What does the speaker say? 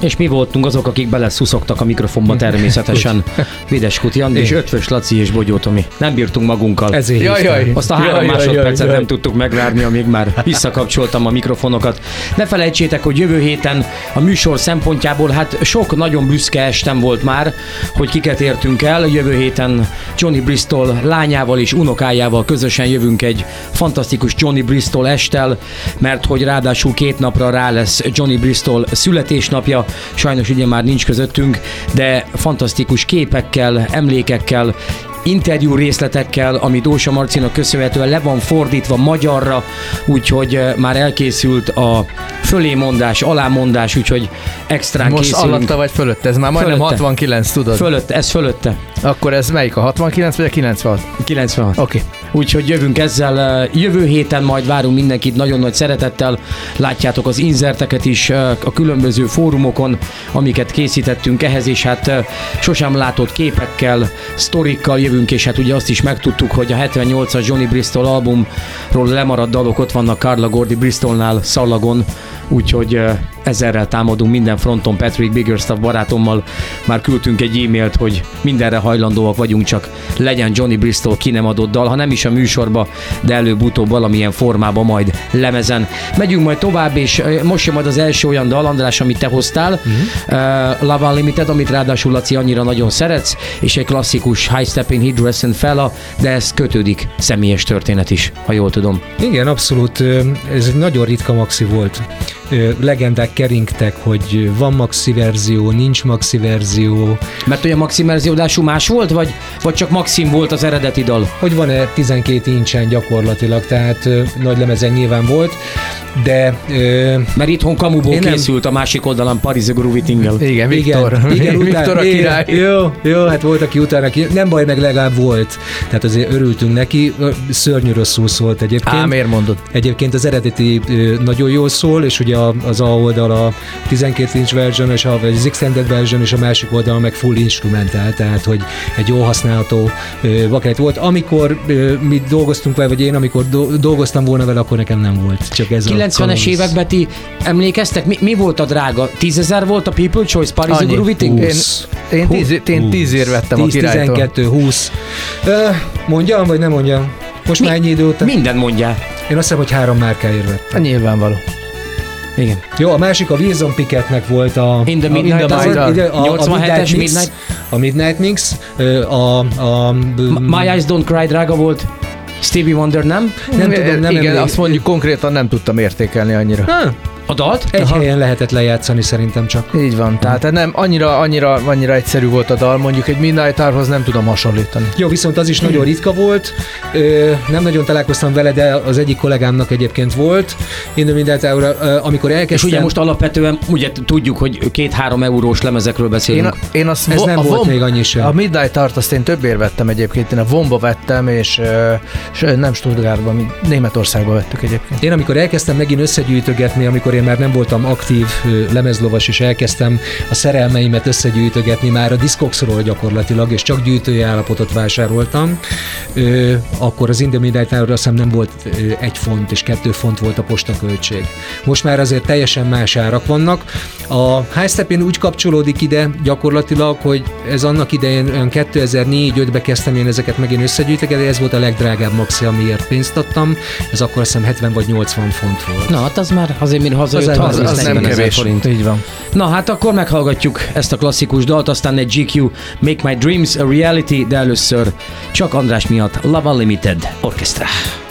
És mi voltunk azok, akik beleszuszogtak a mikrofonba természetesen. Vides Kuti Andi és Ötvös Laci és Bogyó Tomi. Nem bírtunk magunkkal. Azt a 3 másodpercet nem tudtuk megvárni, amíg már visszakapcsoltam a mikrofonokat. Ne felejtsétek, hogy jövő héten a műsor szempontjából hát sok nagyon büszke estem volt már, hogy kiket értünk el. Jövő héten Johnny Bristol lányával és unokájával közösen jövünk egy fantasztikus Johnny Bristol esttel, mert hogy ráadásul 2 napra rá lesz Johnny Bristol születésnapja. Sajnos ugye már nincs közöttünk, de fantasztikus képekkel, emlékekkel, interjú részletekkel, ami Dósa Marcinak köszönhetően le van fordítva magyarra, úgyhogy már elkészült a fölémondás, alámondás, úgyhogy extrán most készülünk. Most alatta vagy fölötte? Ez már majdnem fölötte. 69, tudod? Fölötte, ez fölötte. Akkor ez melyik, a 69 vagy a 96? 96. Oké. Úgyhogy jövünk ezzel, jövő héten majd várunk mindenkit nagyon nagy szeretettel, látjátok az inzerteket is a különböző fórumokon, amiket készítettünk ehhez, és hát sosem látott képekkel, sztorikkal jövünk, és hát ugye azt is megtudtuk, hogy a 78-as Johnny Bristol albumról lemaradt dalok ott vannak Carla Gordy Bristolnál, szallagon, úgyhogy ezerrel támadunk minden fronton. Patrick Biggerstaff barátommal már küldtünk egy e-mailt, hogy mindenre hajlandóak vagyunk, csak legyen Johnny Bristol ki nem adott dal, ha nem is a műsorba, de előbb-utóbb valamilyen formában majd lemezen. Megyünk majd tovább, és most jön majd az első olyan dal, András, amit te hoztál, Love Unlimited, amit ráadásul Laci annyira nagyon szeretsz, és egy klasszikus High Stepping Hydrocene Fella, de ez kötődik személyes történet is, ha jól tudom. Igen, abszolút, ez egy nagyon ritka maxi volt. Legendák keringtek, hogy van maxi verzió, nincs maxi verzió. Mert olyan maxi verziódású más volt, vagy csak maxim volt az eredeti dal? Hogy van-e 12 incsen gyakorlatilag, tehát nagy lemezen nyilván volt, de... Mert itthon kamuból készült a másik oldalon Paris the Groovy Tingle. Igen, Viktor. Igen, Viktor a király. Jó, hát volt, aki utána, nem baj, meg legalább volt. Tehát azért örültünk neki, szörnyű rosszul szólt egyébként. Miért mondod? Egyébként az eredeti nagyon jól szól, és ugye az A oldal a 12 inch version, és az extended version, és a másik oldal meg full instrumentál, tehát hogy egy jól használható bakelit volt. Amikor mi dolgoztunk vele, vagy én, amikor dolgoztam volna vele, akkor nekem nem volt. Csak ez 90-es években ti emlékeztek? Mi volt a drága? 10 000 volt a People Choice Paris the Groovy Tingle? Én 10 ér vettem 10, a királytól. 12, 20. Mondjam, vagy nem mondjam? Most már ennyi idő után? Minden mondjál. Én azt hiszem, hogy 3 márkáért vettem. Nyilvánvaló. Igen. Jó, a másik a Wilson Picketnek volt a... In the Midnight, 87-es Midnight. A Midnight Mix. My Eyes Don't Cry drága volt. Stevie Wonder nem? Nem tudom, nem igen, azt mondjuk konkrétan nem tudtam értékelni annyira. A dalt? Egy helyen lehetett lejátszani szerintem csak. Így van, tehát nem annyira egyszerű volt a dal, mondjuk egy Midnight Hour-hoz nem tudom hasonlítani. Jó, viszont az is nagyon ritka volt, nem nagyon találkoztam vele, de az egyik kollégámnak egyébként volt. In the Midnight Hour, amikor elkezdtem... És ugye most alapvetően ugye tudjuk, hogy 2-3 eurós lemezekről beszélünk. Ez nem volt még annyi sem. A Midnight Hour-t azt én többért vettem egyébként, én a Vomba vettem, és nem Stuttgartban, Németországban vettük egyébként. Én amikor elkezdtem megint összegyűjtögetni, amikor én már nem voltam aktív lemezlovas, és elkezdtem a szerelmeimet összegyűjtögetni már a Discogsról gyakorlatilag, és csak gyűjtői állapotot vásároltam, akkor az In the Midnight Hour-ra azt hiszem nem volt 1 font, és 2 font volt a postaköltség. Most már azért teljesen más árak vannak. A High Stepin úgy kapcsolódik ide gyakorlatilag, hogy ez annak idején 2004-5-ben kezdtem én ezeket megint összegyűjtögetni, ez volt a legdrágább maxi, amiért pénzt adtam, ez akkor azt hiszem 70 vagy 80 font volt. Na, hát az már azért, mire hazajött, az nem kevés forint. Így van. Na, hát akkor meghallgatjuk ezt a klasszikus dalt, aztán egy GQ Make My Dreams a Reality, de először csak András miatt Love Unlimited Orchestra.